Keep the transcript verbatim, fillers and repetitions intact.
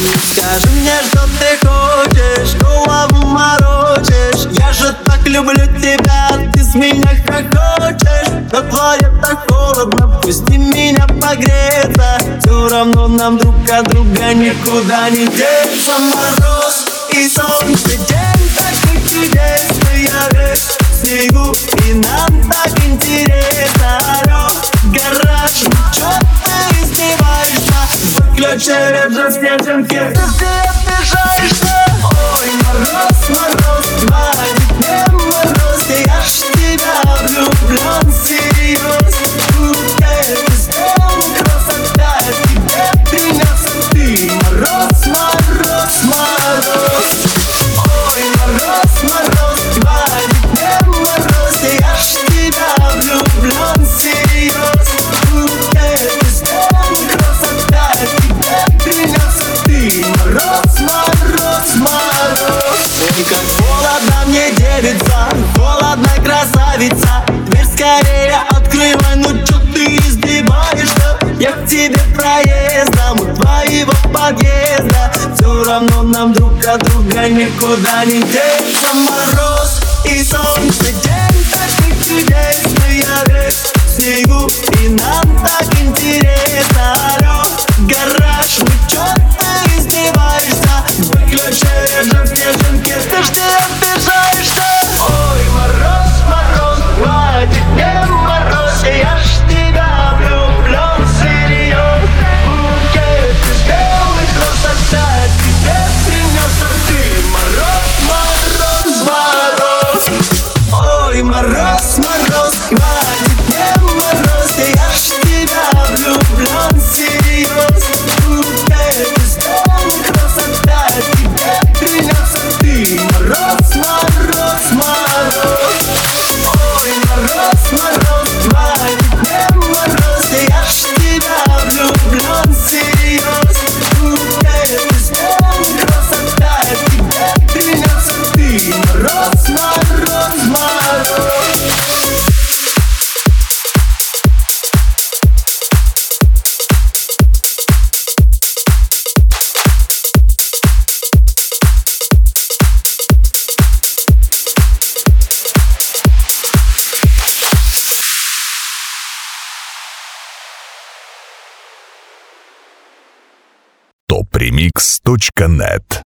Скажи мне, что ты хочешь, голову морочишь. Я же так люблю тебя, ты с меня как хочешь. Но твое так холодно, пусти меня погреться. Все равно нам друг от друга никуда не деться. Мороз и солнце, день такой чудесный. Я весь в снегу, и нам так интересно. Алло, гараж, ну чё ты издеваешься? Выключи же снежинки, ты где обижаешься? Ой, мороз, мороз, хватит мне мороз. Я ж в тебя влюблен всерьез. Это сделал красота, тебе принес ты. Мороз, мороз, мороз. Ой, мороз, мороз, хватит мне мороз. Я ж в тебя влюблен всерьез. Это сделал красота, тебе принес ты. Мороз, мороз, мороз. Ой, как холодно мне, девица, холодно, красавица. Дверь скорее открывай, ну чё ты издеваешься? Я к тебе проездом у твоего подъезда. Все равно нам друг от друга никуда не деться. Мороз и солнце, день такой чудесный. Я весь в снегу, и нам так интересно. Алло, гараж, ну чё ты издеваешься? Выключи же снежинки, ты ж не обижаешься. Ой, мороз, мороз, хватит мне мороз. Я ж в тебя влюблен всерьез. Букет из белых роз опять тебе принес ты. Мороз, мороз, мороз. Ой, мороз, мороз, хватит мне мороз. Я ж в тебя влюблен всерьез. Букет из белых роз опять тебе принес ты. Мороз, мороз, мороз. Ой, мороз, мороз, хватит мне мороз. Я ж в тебя влюблен всерьез. Букет из белых роз опять тебе принес ты. Мороз, мороз, мороз. топ ремикс точка нет